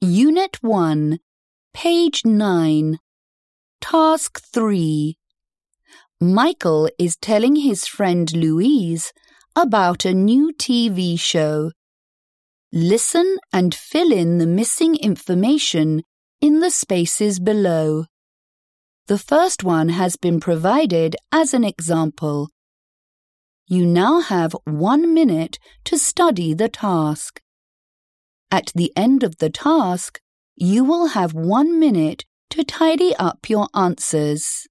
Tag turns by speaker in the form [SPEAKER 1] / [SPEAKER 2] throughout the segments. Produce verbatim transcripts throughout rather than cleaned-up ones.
[SPEAKER 1] Unit one, page nine, Task three. Michael is telling his friend Louise about a new T V show. Listen and fill in the missing information in the spaces below. The first one has been provided as an example. You now have one minute to study the task. At the end of the task, you will have one minute to tidy up your answers.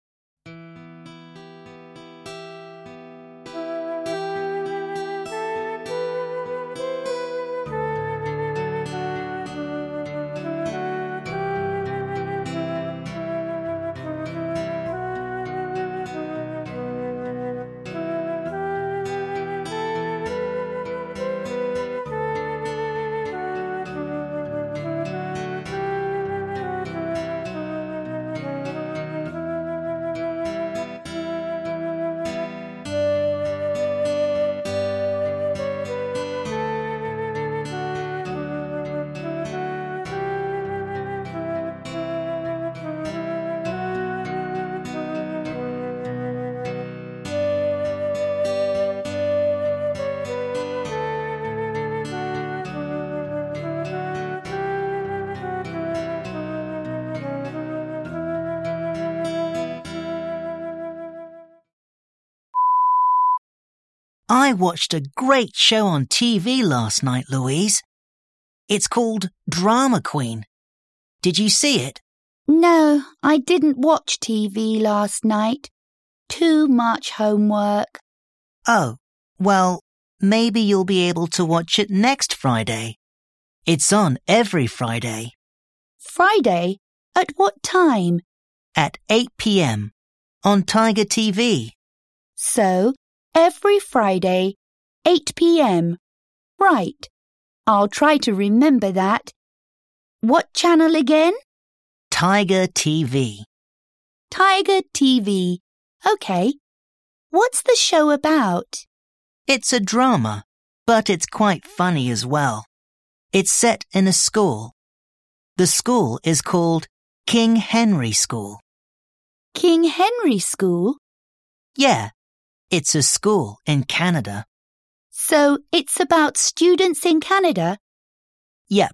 [SPEAKER 2] I watched a great show on T V last night, Louise. It's called Drama Queen. Did you see it?
[SPEAKER 1] No, I didn't watch T V last night. Too much homework.
[SPEAKER 2] Oh, well, maybe you'll be able to watch it next Friday. It's on every Friday.
[SPEAKER 1] Friday? At what time?
[SPEAKER 2] At eight p.m. on Tiger T V.
[SPEAKER 1] So, every Friday, eight p.m. Right. I'll try to remember that. What channel again?
[SPEAKER 2] Tiger T V.
[SPEAKER 1] Tiger T V. Okay. What's the show about?
[SPEAKER 2] It's a drama, but it's quite funny as well. It's set in a school. The school is called King Henry School.
[SPEAKER 1] King Henry School?
[SPEAKER 2] Yeah, it's a school in Canada.
[SPEAKER 1] So it's about students in Canada?
[SPEAKER 2] Yep.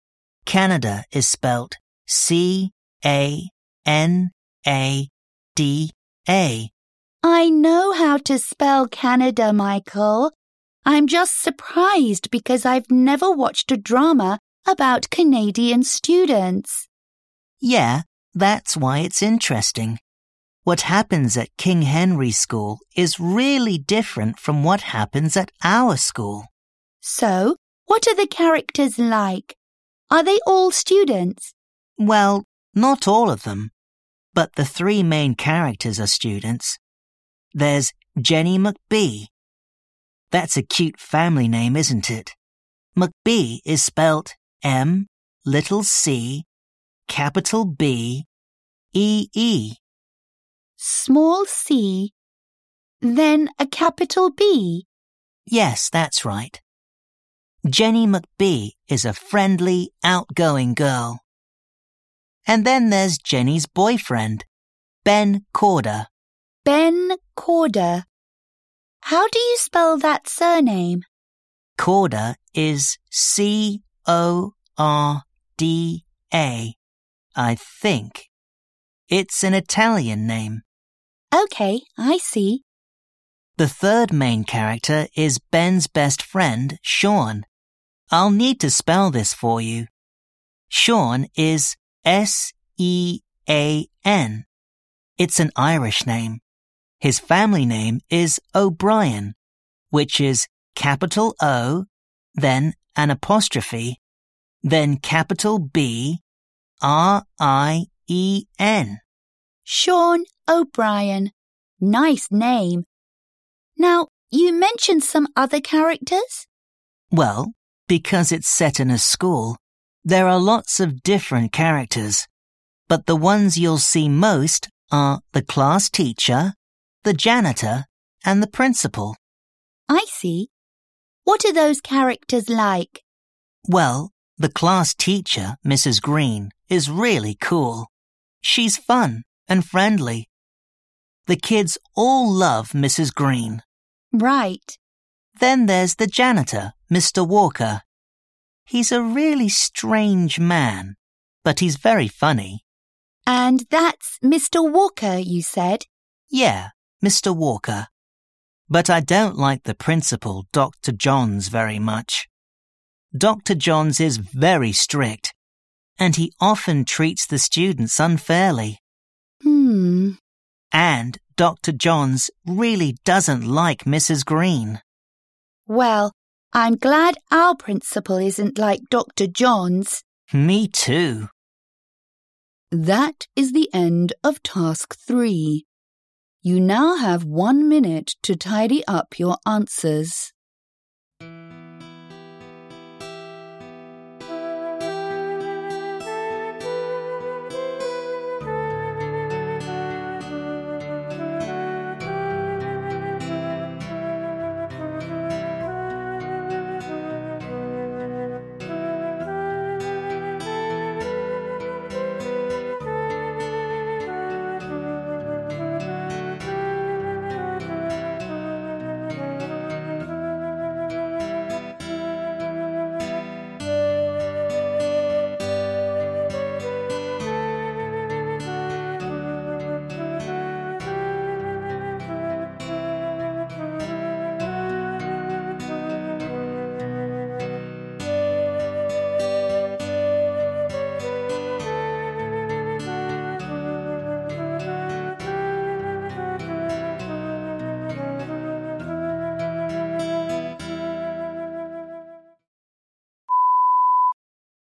[SPEAKER 2] Canada is spelt C A N A D A.
[SPEAKER 1] I know how to spell Canada, Michael. I'm just surprised because I've never watched a drama about Canadian students.
[SPEAKER 2] Yeah, that's why it's interesting. What happens at King Henry School is really different from what happens at our school.
[SPEAKER 1] So, what are the characters like? Are they all students?
[SPEAKER 2] Well, not all of them, but the three main characters are students. There's Jenny McBee. That's a cute family name, isn't it? McBee is spelt M, little c, capital B, E E.
[SPEAKER 1] Small c, then a capital B.
[SPEAKER 2] Yes, that's right. Jenny McBee is a friendly, outgoing girl. And then there's Jenny's boyfriend, Ben Corder.
[SPEAKER 1] Ben Corder. How do you spell that surname?
[SPEAKER 2] Corder is C O R D A, I think. It's an Italian name.
[SPEAKER 1] Okay, I see.
[SPEAKER 2] The third main character is Ben's best friend, Sean. I'll need to spell this for you. Sean is S E A N. It's an Irish name. His family name is O'Brien, which is capital O, then an apostrophe, then capital B, R I E N.
[SPEAKER 1] Sean O'Brien. Nice name. Now, you mentioned some other characters?
[SPEAKER 2] Well, because it's set in a school, there are lots of different characters, but the ones you'll see most are the class teacher, the janitor, and the principal.
[SPEAKER 1] I see. What are those characters like?
[SPEAKER 2] Well, The class teacher, Missus Green, is really cool. She's fun and friendly. The kids all love Missus Green.
[SPEAKER 1] Right.
[SPEAKER 2] Then there's the janitor, Mister Walker. He's a really strange man, but he's very funny.
[SPEAKER 1] And that's Mister Walker, you said?
[SPEAKER 2] Yeah, Mister Walker. But I don't like the principal, Doctor Johns, very much. Doctor Johns is very strict, and he often treats the students unfairly.
[SPEAKER 1] Hmm.
[SPEAKER 2] And Doctor Johns really doesn't like Missus Green.
[SPEAKER 1] Well, I'm glad our principal isn't like Doctor Johns.
[SPEAKER 2] Me too.
[SPEAKER 1] That is the end of task three. You now have one minute to tidy up your answers.